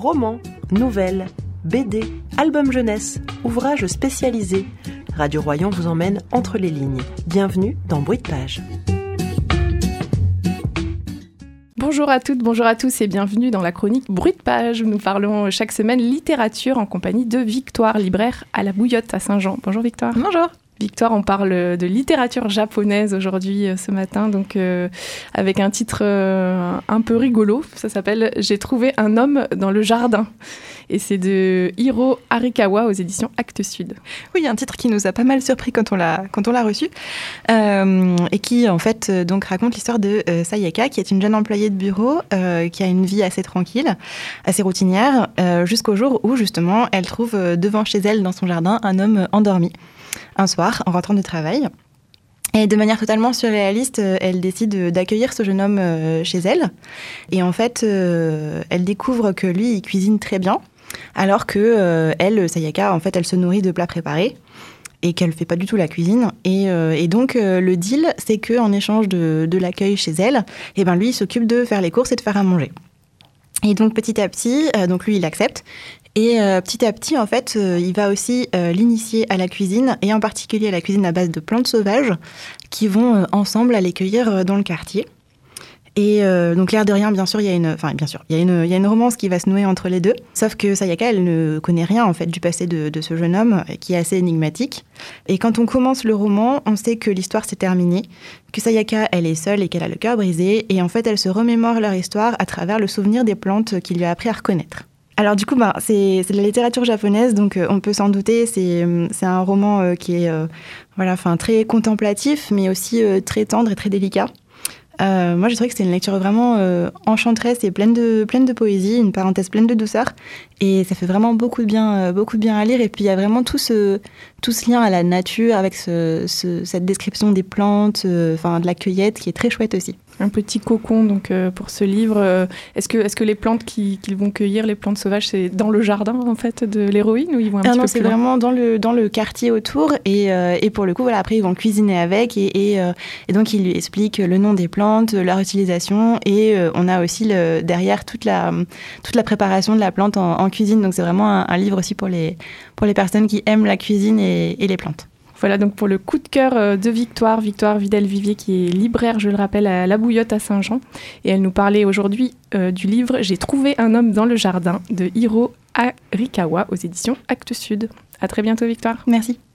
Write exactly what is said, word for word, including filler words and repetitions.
Romans, nouvelles, B D, albums jeunesse, ouvrages spécialisés. Radio Royan vous emmène entre les lignes. Bienvenue dans Bruit de page. Bonjour à toutes, bonjour à tous et bienvenue dans la chronique Bruit de page où nous parlons chaque semaine littérature en compagnie de Victoire, libraire à la Bouillotte à Saint-Jean. Bonjour Victoire. Bonjour. Victoire, on parle de littérature japonaise aujourd'hui, ce matin, donc euh, avec un titre euh, un peu rigolo. Ça s'appelle « J'ai trouvé un homme dans le jardin ». Et c'est de Hiro Arikawa aux éditions Actes Sud. Oui, un titre qui nous a pas mal surpris quand on l'a, quand on l'a reçu. Euh, et qui, en fait, euh, donc, raconte l'histoire de euh, Sayaka, qui est une jeune employée de bureau, euh, qui a une vie assez tranquille, assez routinière, euh, jusqu'au jour où, justement, elle trouve euh, devant chez elle, dans son jardin, un homme endormi. Un soir, en rentrant du travail. Et de manière totalement surréaliste, elle décide d'accueillir ce jeune homme chez elle. Et en fait, elle découvre que lui, il cuisine très bien, alors que elle, Sayaka, en fait, elle se nourrit de plats préparés et qu'elle ne fait pas du tout la cuisine. Et, et donc, le deal, c'est qu'en échange de, de l'accueil chez elle, et ben lui, il s'occupe de faire les courses et de faire à manger. Et donc, petit à petit, donc lui, il accepte. Et euh, petit à petit, en fait, euh, il va aussi euh, l'initier à la cuisine, et en particulier à la cuisine à base de plantes sauvages, qui vont euh, ensemble aller cueillir euh, dans le quartier. Et euh, donc, l'air de rien, bien sûr, il y a une, enfin, bien sûr, il y a une, il y a une romance qui va se nouer entre les deux. Sauf que Sayaka, elle ne connaît rien, en fait, du passé de, de ce jeune homme, qui est assez énigmatique. Et quand on commence le roman, on sait que l'histoire s'est terminée, que Sayaka, elle est seule et qu'elle a le cœur brisé. Et en fait, elle se remémore leur histoire à travers le souvenir des plantes qu'il lui a appris à reconnaître. Alors du coup, bah, c'est, c'est de la littérature japonaise, donc euh, on peut s'en douter, c'est, c'est un roman euh, qui est euh, voilà, très contemplatif, mais aussi euh, très tendre et très délicat. Euh, moi, j'ai trouvé que c'était une lecture vraiment euh, enchanteresse et pleine de, pleine de poésie, une parenthèse pleine de douceur, et ça fait vraiment beaucoup de bien, euh, beaucoup de bien à lire. Et puis il y a vraiment tout ce, tout ce lien à la nature avec ce, ce, cette description des plantes, euh, enfin de la cueillette, qui est très chouette aussi. Un petit cocon donc euh, pour ce livre. Euh, est-ce que est-ce que les plantes qui, qu'ils vont cueillir, les plantes sauvages, c'est dans le jardin en fait de l'héroïne ou ils vont un ah petit non, peu c'est plus loin vraiment dans le dans le quartier autour et euh, et pour le coup voilà, après ils vont cuisiner avec et et, euh, et donc il lui explique le nom des plantes, leur utilisation et euh, on a aussi le, derrière toute la toute la préparation de la plante en, en cuisine, donc c'est vraiment un, un livre aussi pour les pour les personnes qui aiment la cuisine et, et les plantes. Voilà donc pour le coup de cœur de Victoire, Victoire Vidal-Vivier qui est libraire, je le rappelle, à la Bouillotte à Saint-Jean. Et elle nous parlait aujourd'hui euh, du livre « J'ai trouvé un homme dans le jardin » de Hiro Arikawa aux éditions Actes Sud. À très bientôt Victoire. Merci.